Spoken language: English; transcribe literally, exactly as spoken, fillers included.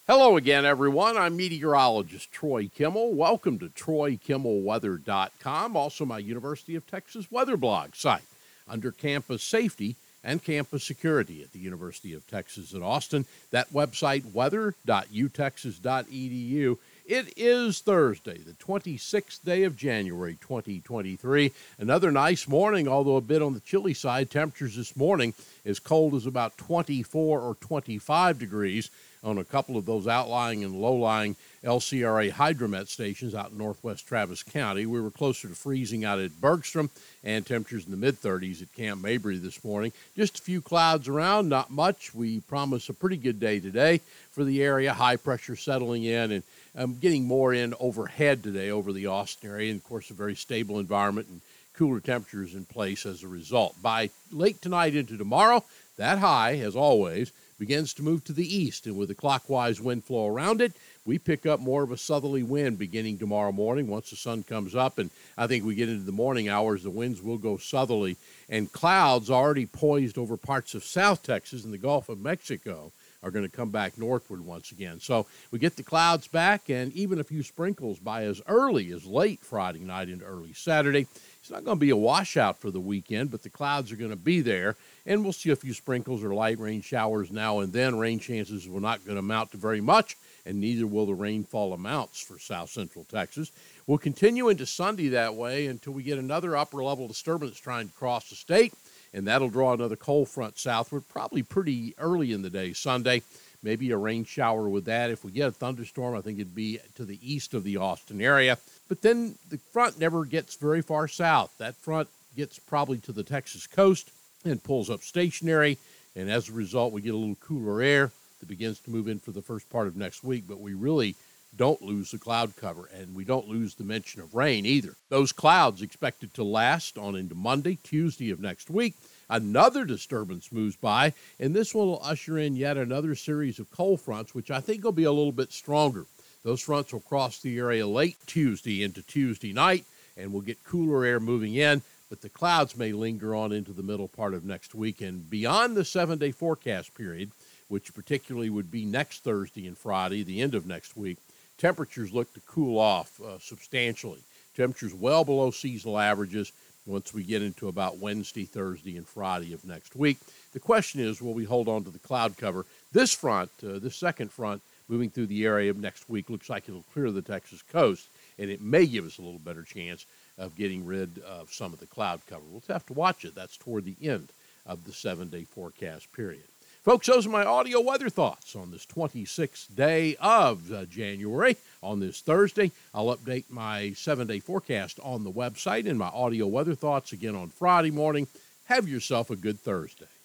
Hello again, everyone. I'm meteorologist Troy Kimmel. Welcome to Troy Kimmel Weather dot com, also my University of Texas weather blog site under campus safety and campus security at the University of Texas at Austin. That website, weather dot u texas dot e d u. It is Thursday, the twenty-sixth day of January, twenty twenty-three. Another nice morning, although a bit on the chilly side. Temperatures this morning as cold as about twenty-four or twenty-five degrees on a couple of those outlying and low-lying L C R A hydromet stations out in northwest Travis County. We were closer to freezing out at Bergstrom, and temperatures in the mid-thirties at Camp Mabry this morning. Just a few clouds around, not much. We promise a pretty good day today for the area. High pressure settling in and um, getting more in overhead today over the Austin area. And, of course, a very stable environment and cooler temperatures in place as a result. By late tonight into tomorrow, that high, as always, begins to move to the east, and with a clockwise wind flow around it, we pick up more of a southerly wind beginning tomorrow morning once the sun comes up, and I think we get into the morning hours, the winds will go southerly, and clouds already poised over parts of South Texas and the Gulf of Mexico are going to come back northward once again. So we get the clouds back, and even a few sprinkles by as early as late Friday night into early Saturday. It's not going to be a washout for the weekend, but the clouds are going to be there, and we'll see a few sprinkles or light rain showers now and then. Rain chances will not going to amount to very much, and neither will the rainfall amounts for south central Texas. We'll continue into Sunday that way until we get another upper-level disturbance trying to cross the state, and that'll draw another cold front southward, probably pretty early in the day Sunday. Maybe a rain shower with that. If we get a thunderstorm, I think it'd be to the east of the Austin area. But then the front never gets very far south. That front gets probably to the Texas coast and pulls up stationary, and as a result, we get a little cooler air that begins to move in for the first part of next week, but we really don't lose the cloud cover, and we don't lose the mention of rain either. Those clouds expected to last on into Monday, Tuesday of next week. Another disturbance moves by, and this one will usher in yet another series of cold fronts, which I think will be a little bit stronger. Those fronts will cross the area late Tuesday into Tuesday night, and we'll get cooler air moving in, but the clouds may linger on into the middle part of next week. And beyond the seven-day forecast period, which particularly would be next Thursday and Friday, the end of next week, temperatures look to cool off uh, substantially. Temperatures well below seasonal averages once we get into about Wednesday, Thursday, and Friday of next week. The question is, will we hold on to the cloud cover? This front, uh, this second front, moving through the area of next week, looks like it'll clear the Texas coast, and it may give us a little better chance of getting rid of some of the cloud cover. We'll have to watch it. That's toward the end of the seven-day forecast period. Folks, those are my audio weather thoughts on this twenty-sixth day of uh, January. On this Thursday, I'll update my seven-day forecast on the website and my audio weather thoughts again on Friday morning. Have yourself a good Thursday.